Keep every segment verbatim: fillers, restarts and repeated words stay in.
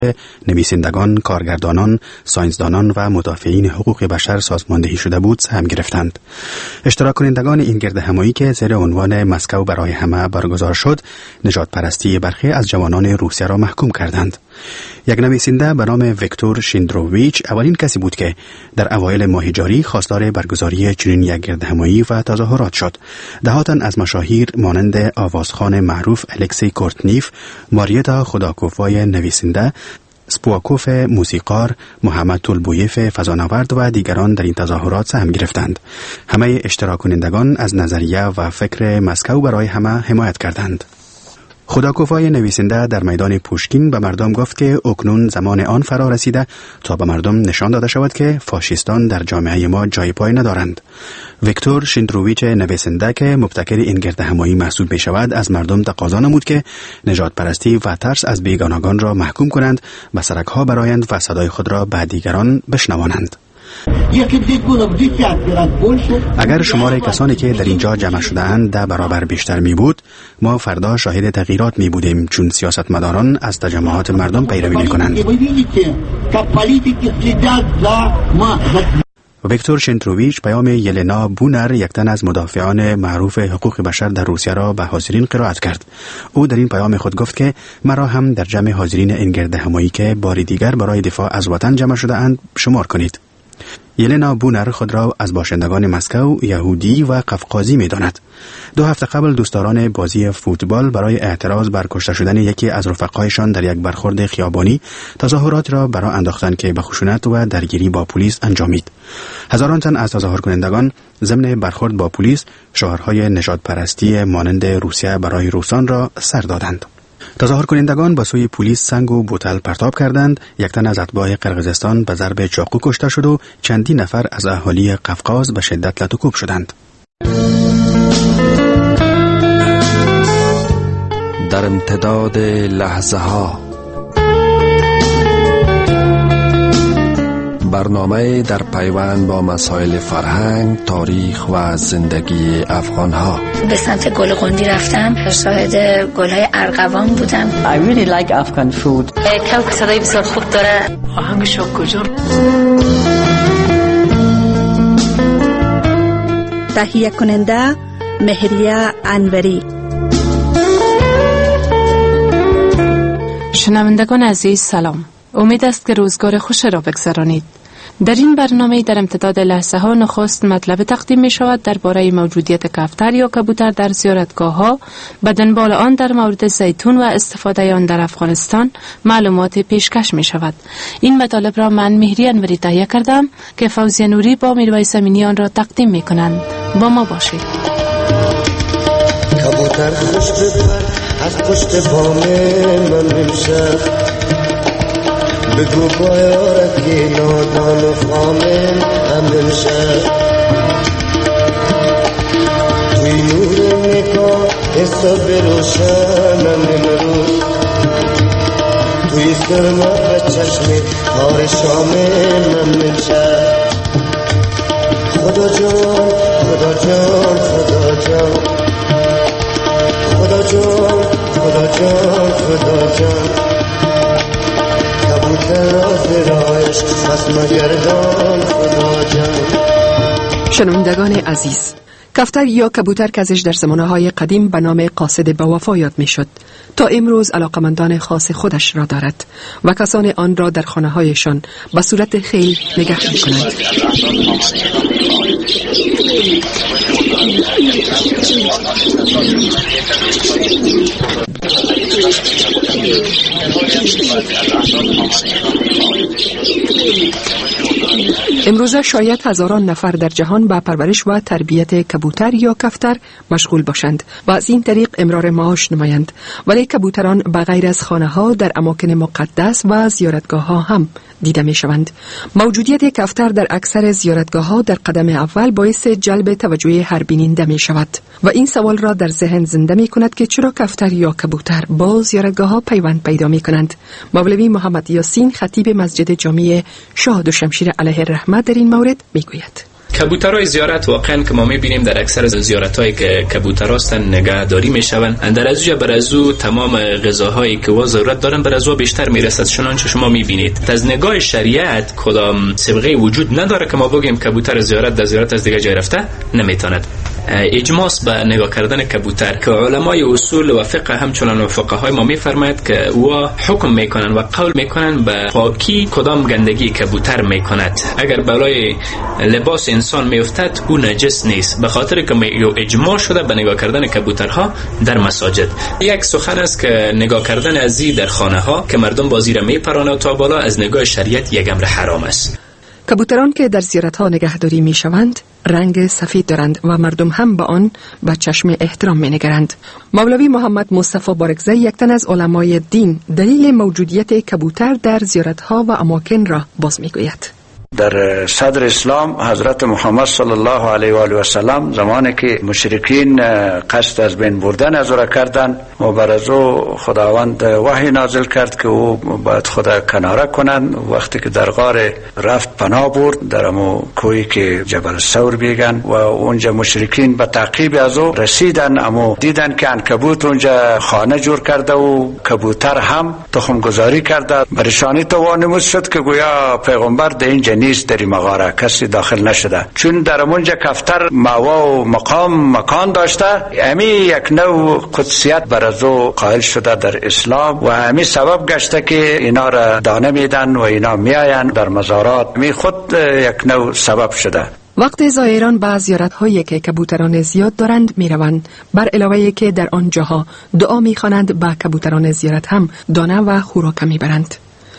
نویسندگان، کارگردانان، ساینسدانان و مدافعین حقوق بشر سازماندهی شده بود سهم گرفتند. اشتراک کنندگان این گردهمایی که زیر عنوان مسکو برای همه برگزار شد، نژاد پرستی برخی از جوانان روسیه را محکوم کردند. یک نویسنده به نام ویکتور شیندروویچ اولین کسی بود که در اوایل ماه جاری خواستار برگزاری چنین یک گردهمایی و تظاهرات شد. دهها تن از مشاهیر مانند آوازخوان معروف الکسی کورتنیف، ماریتا خوداکوفای نویسنده، سپواکوف موسیقار، محمد طلبویف فضانورد و دیگران در این تظاهرات سهم گرفتند. همه اشتراک کنندگان از نظریه و فکر مسکو برای همه حمایت کردند. خوداکوفای نویسنده در میدان پوشکین به مردم گفت که اکنون زمان آن فرا رسیده تا به مردم نشان داده شود که فاشیستان در جامعه ما جای پای ندارند. ویکتور شیندروویچ نویسنده که مبتکر این گردهمایی محسوب می شود، از مردم تقاضا نمود که نژاد پرستی و ترس از بیگانگان را محکوم کنند، به سرک‌ها برآیند و صدای خود را به دیگران بشنوانند. اگر شمار کسانی که در اینجا جمع شده‌اند ده برابر بیشتر می بود، ما فردا شاهد تغییرات می بودیم، چون سیاستمداران از تجمعات مردم پیروی می کنند. ویکتور شیندروویچ پیام یلنا بونر، یک تن از مدافعان معروف حقوق بشر در روسیه را به حاضرین قرائت کرد. او در این پیام خود گفت که مرا هم در جمع حاضرین این گردهمایی که بار دیگر برای دفاع از وطن جمع شده اند شمار کنید. یلنا بونر خود را از باشندگان مسکو یهودی و قفقازی می داند. دو هفته قبل دوستداران بازی فوتبال برای اعتراض بر کشته شدن یکی از رفقایشان در یک برخورد خیابانی تظاهرات را برای انداختن که به خشونت و درگیری با پلیس انجامید. هزاران تن از تظاهر کنندگان ضمن برخورد با پلیس شعارهای نژاد پرستی مانند روسیه برای روسان را سر دادند. تظاهر کنندگان با سوی پلیس سنگ و بوتل پرتاب کردند. یک تن از اتباع قرقیزستان به ضرب چاقو کشته شد و چندین نفر از اهالی قفقاز به شدت لط و کوب شدند. در امتداد لحظه ها، برنامه در پیوند با مسائل فرهنگ، تاریخ و زندگی افغان ها. به سمت گل قندی رفتم، شاهد گل‌های ارغوان بودم. I really like Afghan food. کاوک صدای بسیار خوب داره. آهنگش کجا؟ تهیه کننده مهریه انوری. شنوندگان عزیز سلام. امید است که روزگار خوش را بگذرانید. در این برنامه در امتداد لحظه ها نخست مطلب تقدیم می شود درباره موجودیت کفتر یا کبوتر در زیارتگاه ها، به دنبال آن در مورد زیتون و استفاده آن در افغانستان معلومات پیشکش می شود. این مطالب را من مهری انوری تهیه کردم که فوزیه نوری با میرویس امینی آن را تقدیم می کنند. با ما باشید. کبوتر خوش بپر از پشت بام من امشب، بگو بایارت که نادان و خامن هم امشب، توی نور نگاه حساب روشنم امروز، توی سرما و چشم تار شامم امشب. خدا جان خدا جان خدا جان خدا جان خدا جان خدا جان، کبوتر راز رایش پس مگردان خدا جان. شنوندگان عزیز، کفتر یا کبوتر که ازش در زمانه‌های قدیم به نام قاصد با وفا یاد می‌شد، تا امروز علاقمندان خاص خودش را دارد و کسان آن را در خانه‌هایشان به صورت خیل نگه می‌کنند. امروزه شاید هزاران نفر در جهان به پرورش و تربیت کبوتر یا کفتر مشغول باشند و از این طریق امرار معاش نمایند، ولی کبوتران به غیر از خانه ها در اماکن مقدس و زیارتگاه ها هم دیده می شوند. موجودیت کفتر در اکثر زیارتگاه ها در قدم اول باعث جلب توجه هر بیننده می شود و این سوال را در ذهن زنده می کند که چرا کفتر یا کبوتر با زیارتگاه ها پیوند پیدا می کنند. مولوی محمد یاسین خطیب مسجد جامع شاه دوشمشیر علیه الرحمه در این مورد می گوید: کبوترهای زیارت واقعا که ما میبینیم در اکثر زیارت‌هایی که کبوتر هستن نگهداری میشوند، در از بر از او تمام غذاهایی که وا ضرورت دارن بر از او بیشتر میرسد. چنانچه شما میبینید از نگاه شریعت کدام سابقه وجود نداره که ما بگیم کبوتر زیارت در زیارت از دیگه جای رفته نمیتواند. اجماس به نگاه کردن کبوتر که علمای اصول و فقه همچنان و فقهای ما میفرماید که او حکم میکنن و قول میکنن به پاکی کدام گندگی کبوتر میکند. اگر بالای لباس انسان میافتد او نجس نیست، به خاطر که اجماع شده به نگاه کردن کبوترها در مساجد. یک سخن است که نگاه کردن ازی در خانه ها که مردم بازی را میپرانه تا بالا از نگاه شریعت یک امر حرام است. کبوتران که در زیارت‌ها نگهداری می‌شوند رنگ سفید دارند و مردم هم به آن با چشم احترام می‌نگرند. مولوی محمد مصطفی بارکزی یک تن از علمای دین دلیل موجودیت کبوتر در زیارت‌ها و اماکن را باز می‌گوید. در صدر اسلام حضرت محمد صلی الله علیه و آله و سلم زمانی که مشرکین قصد از بین بردن از او را کردند و بر از او خداوند وحی نازل کرد که او باید خدا کناره کنند. وقتی که در غار رفت پناه برد در امو کوهی که جبل ثور میگن و اونجا مشرکین به تعقیب از او رسیدن، امو دیدن که عنکبوت اونجا خانه جور کرده و کبوتر هم تخم گذاری کرده. برشانی تو وانمود شد که گویا پیغمبر در این نیست در این مغاره کسی داخل نشده، چون در اونجا کفتر موا و مقام مکان داشته. امی یک نوع قدسیت بر از او قائل شده در اسلام و امی سبب گشته که اینا را دانه میدن و اینا میاین در مزارات، می خود یک نوع سبب شده. وقت زائران به زیارت‌هایی که کبوتران زیاد دارند میروند، بر علاوه که در آنجاها دعا میخوانند به کبوتران زیارت هم دانه و خوراک میبرند.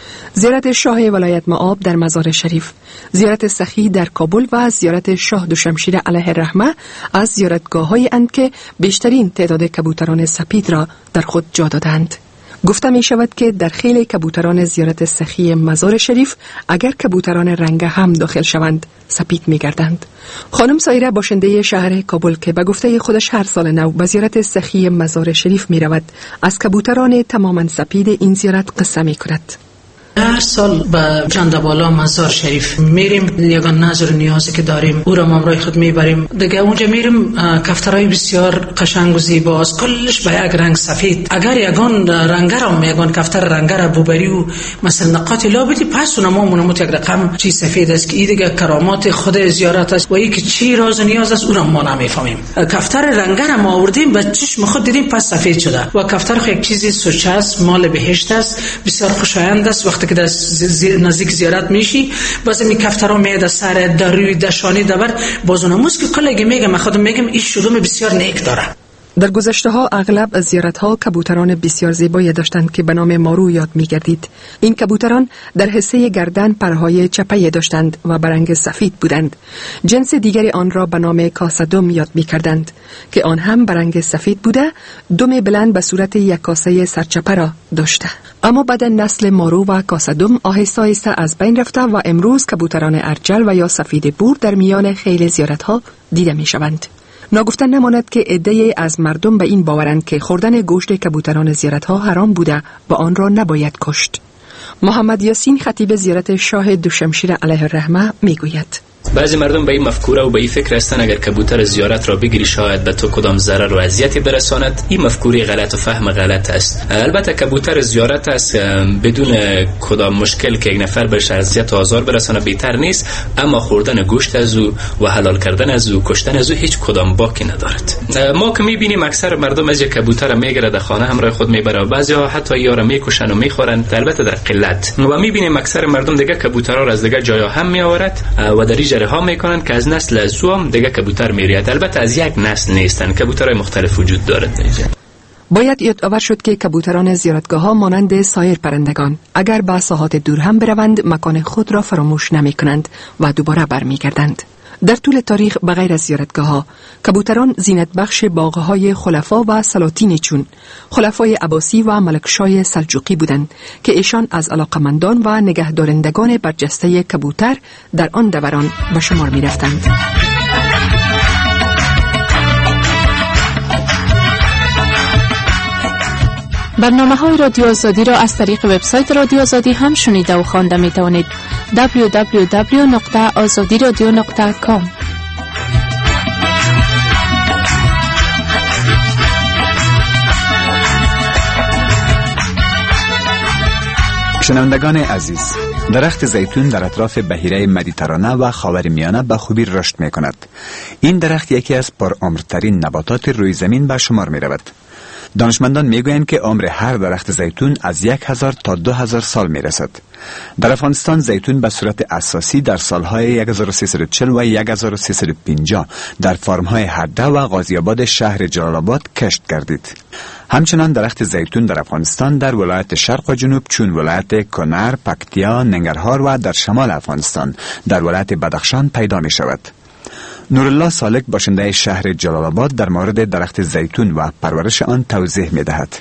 زیارت شاه ولایت مآب در مزار شریف، زیارت سخی در کابل و زیارت شاه دوشمشیر علیه الرحمه از زیارتگاه‌هایی اند که بیشترین تعداد کبوتران سپید را در خود جا دادند. گفته می شود که در خیلی کبوتران زیارت سخی مزار شریف اگر کبوتران رنگ هم داخل شوند سپید می گردند. خانم سایره باشنده شهر کابل که به گفته خودش هر سال نو به زیارت سخی مزار شریف می رود، از کبوتران تماما سپید این زیارت قصه می کند. هر سال به جنده بالا مزار شریف میریم، یگان نظر نیازی که داریم او را همراه خود میبریم. دیگه اونجا میریم کفترهای بسیار قشنگ و زیبا است، کلش به یک رنگ سفید. اگر یگان رنگ را یگان کفتر رنگ را ببری و مثلا نقاط لا بدی، پس اونم منموت یک رقم چی سفید است که این دیگه کرامات خود زیارت است و این که چی راز نیاز است اونم ما نمیفهمیم. کفتر رنگ را ما آوردیم به چشم خود دیدیم پس سفید شده و کفتر خو یک چیزی سوچه است، مال بهشت است، بسیار خوشایند است. وقتی که در نزدیک زیارت میشی باز می کفترها میاد سر در روی دشانی دبر بازونموز که کلگی میگم خودم میگم این شلوم بسیار نیک داره. در گذشته ها اغلب از زیارت ها کبوتران بسیار زیبایی داشتند که به نام مارو یاد می گردید. این کبوتران در حصه گردن پرهای چپه داشتند و برنگ سفید بودند. جنس دیگری آن را به نام کاسدم یاد می کردند که آن هم برنگ سفید بوده، دم بلند به صورت یک کاسه سرچپه را داشته. اما بعد نسل مارو و کاسدم آهسته آهسته از بین رفته و امروز کبوتران ارجل و یا سفید بور در میان خیلی زیارت ها دیده می شوند. ناگفتن نماند که عده‌ای از مردم به این باورند که خوردن گوشت کبوتران زیارت‌ها حرام بوده و آن را نباید کشت. محمد یاسین خطیب زیارت شاه دوشمشیر علیه الرحمه میگوید: بعضی مردم به این مفکوره و به این فکر هستند اگر کبوتر زیارت را بگیری شاید به تو کدام ضرر و اذیتی برساند. این مفکوره غلط و فهم غلط است. البته کبوتر زیارت است بدون کدام مشکل که یک نفر بهش اذیت و آزار برسانه بهتر نیست، اما خوردن گوشت از او و حلال کردن از او، کشتن از او هیچ کدام باکی ندارد. ما که میبینیم اکثر مردم از یک کبوتر میگیره در خانه همراه خود میبره و بعضی‌ها حتی یارو میکشن و میخورن، البته در قلت. و میبینیم اکثر مردم دیگه کبوترها را از دیگه جاها هم میآورد و در جره ها میکنن که از نسل از او هم دیگه کبوتر میریاد. البته از یک نسل نیستن، کبوترهای مختلف وجود دارد. باید یادآور شد که کبوتران زیارتگاه ها مانند سایر پرندگان اگر به ساحات دور هم بروند مکان خود را فراموش نمی کنند و دوباره برمیگردند. در طول تاریخ بغیر از زیارتگاه ها کبوتران زینت بخش باغهای خلفا و سلاطین چون خلفای عباسی و ملکشای سلجوقی بودند که ایشان از علاقمندان و نگهدارندگان برجسته کبوتر در آن دوران به شمار می رفتند. برنامه های رادیو آزادی را از طریق وبسایت رادیو آزادی هم شنیده و خوانده می توانید. دبلیو دبلیو دبلیو نقطه آزادی رادیو نقطه کام. شنوندگان عزیز، درخت زیتون در اطراف بحیره مدیترانه و خاورمیانه به خوبی رشد می کند. این درخت یکی از پرعمرترین نباتات روی زمین به شمار می رود. دانشمندان می گویند که عمر هر درخت زیتون از یک هزار تا دو هزار سال می رسد. در افغانستان زیتون به صورت اساسی در سالهای یک هزار و سیصد و چهل و یک هزار و سیصد و پنجاه در فارمهای هرده و غازی آباد شهر جلال آباد کشت گردید. همچنان درخت زیتون در افغانستان در ولایت شرق و جنوب چون ولایت کنر، پکتیا، ننگرهار و در شمال افغانستان در ولایت بدخشان پیدا می شود. نورالله سالک باشنده شهر جلال آباد در مورد درخت زیتون و پرورش آن توضیح می دهد.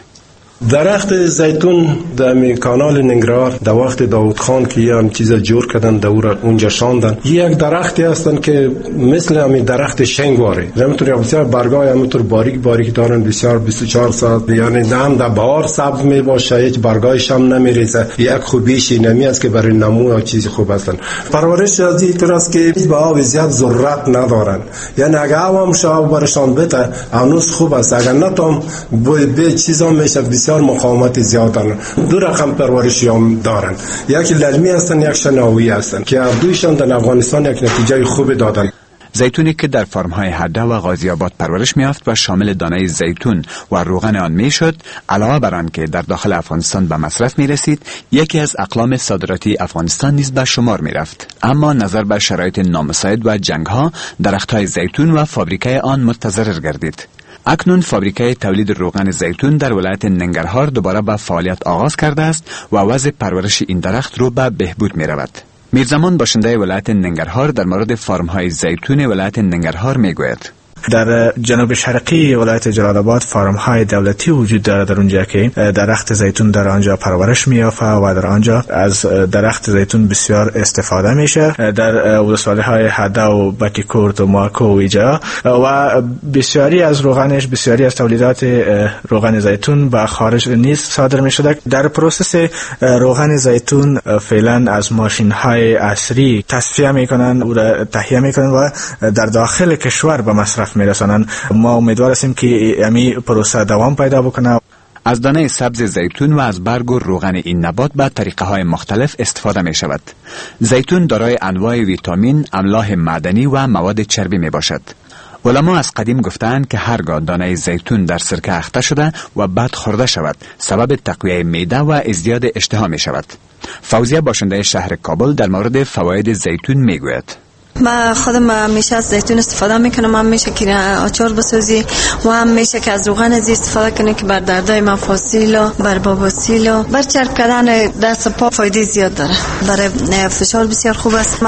درخت زیتون در کانال ننگرهار در وقت داود خان که یه هم چیز جور کردن دور اونجا شاندن، یک درختی هستن که مثل همین درخت شنگواره، همینطور بسیار برگای همینطور باریک باریک دارن، بسیار بیست و چهار ساعت یعنی هم در بهار سبز می باشه، هیچ برگایش هم نمیریزه. یک خوبیش اینمی است که برای نمو و چیز خوب هستن. پرورش از این طور است که به آب زیاد ضرورت ندارن، یعنی اگه آب هم شاب برشان بده هنوز خوب است، اگر نتام به چیزا میشه بسیار مقاومت زیاد دارن. دو رقم پرورشی هم دارن، یک للمی هستن یک شناوی هستن که هر دویشان در افغانستان یک نتیجه خوب دادن. زیتونی که در فرم‌های هرده و غازی آباد پرورش می‌یافت و شامل دانه زیتون و روغن آن میشد، علاوه بر آن که در داخل افغانستان به مصرف می‌رسید، یکی از اقلام صادراتی افغانستان نیز به شمار می‌رفت. اما نظر به شرایط نامساعد و جنگ‌ها، درخت‌های زیتون و فابریکه آن متضرر گردید. اکنون فابریکه تولید روغن زیتون در ولایت ننگرهار دوباره به فعالیت آغاز کرده است و وضع پرورش این درخت رو به بهبود می رود. میرزمان باشنده ولایت ننگرهار در مورد فارم‌های زیتون ولایت ننگرهار می گوید. در جنوب شرقی ولایت جلال آباد فارم های دولتی وجود دارد در اونجا که درخت زیتون در آنجا پرورش می‌یافت و در آنجا از درخت زیتون بسیار استفاده میشه. در ولسوالی های هده و بکیکورد و ماکو و ایجا و بسیاری از روغنش بسیاری از تولیدات روغن زیتون به خارج نیز صادر میشده. در پروسس روغن زیتون فعلا از ماشین های عصری تصفیه میکنن و تهیه میکنن و در داخل کشور به مصرف میرسانن. ما امیدوار هستیم که امی پروسه دوام پیدا بکنه. از دانه سبز زیتون و از برگ و روغن این نبات به طریقه های مختلف استفاده می شود. زیتون دارای انواع ویتامین، املاح معدنی و مواد چربی می باشد. علما از قدیم گفتند که هرگاه دانه زیتون در سرکه اخته شده و بعد خورده شود، سبب تقویت معده و ازدیاد اشتها می شود. فوزیه باشنده شهر کابل در مورد فواید زیتون می گوید. ما خودم همیشه از زیتون استفاده میکنم، هم میشه که آچار بسازی و هم میشه که از روغن زیت استفاده کنی که بر دردای مفاصل و بر بواسیر و بر چرب کردن دست پا فایده زیاد داره. برای فشار بسیار خوب است.